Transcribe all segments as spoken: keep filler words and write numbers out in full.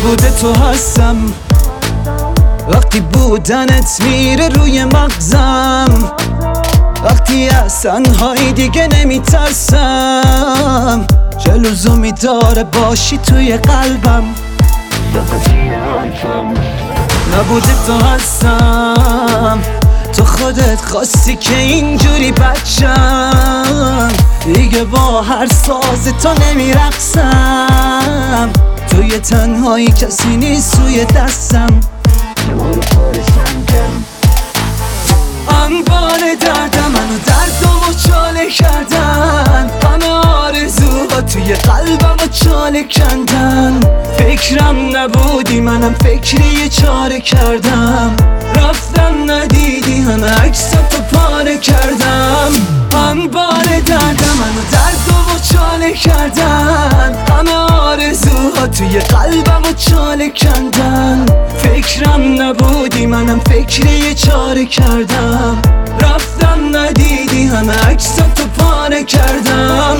نبوده تو هستم وقتی بودنت میره روی مغزم، وقتی از تنهایی دیگه نمیترسم، چه لزومی داره باشی توی قلبم. نبوده تو هستم، تو خودت خواستی که اینجوری بچم، دیگه با هر ساز تو نمیرقصم، توی تنهایی کسی نیست روی دستم. انبار دردم منو دردمو چاله کردن، همه آرزوها توی قلبمو چاله کندن، فکرم نبودی منم فکری یه چاره کردم، رفتم ندیدی همه عکساتو پاره کردم. انبار دردم منو دردمو چاله کردن، همه آرزوها توی قلبمو چاله کندن، فکرم نبودی منم فکری یه چاره کردم، رفتم ندیدی همه عکساتو پاره کردم.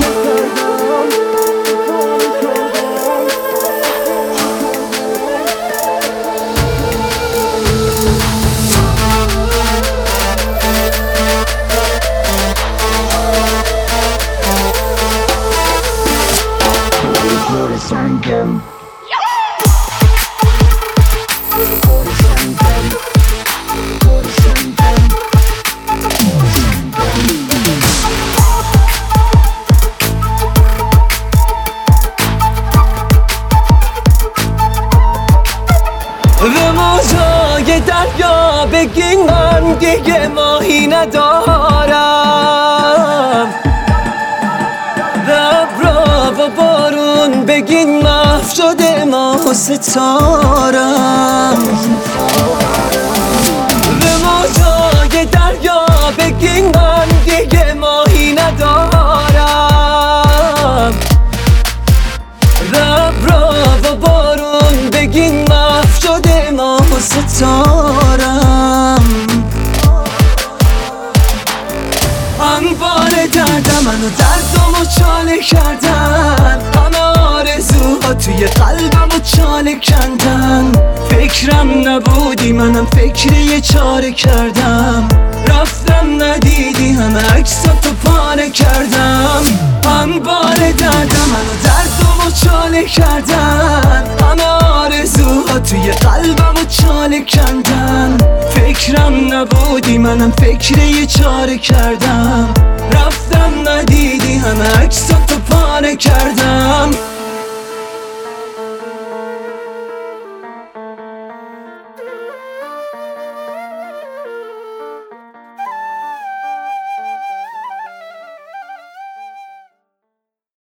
به موجای دریا بگین من دیگه ماهی ندارم، به ابرا و بارون بگین محو شده ماه و ستارم، به موجای دریا بگین من دیگه ماهی ندارم، به ابرا و بارون بگین محو شده ماه و ستارم. انبار دردم منو دردمو چاله کردن، همه آرزوها توی قلبمو چاله کندن، فکرم نبودی منم فکری یه چاره کردم، رفتم ندیدی همه عکساتو پاره کردم. انبار دردم منو دردمو چاله کردن، همه آرزوها توی قلبمو چاله کندن، فکرم نبودی منم فکری یه چاره کردم، رفتم ندیدی همه عکساتو پاره کردم.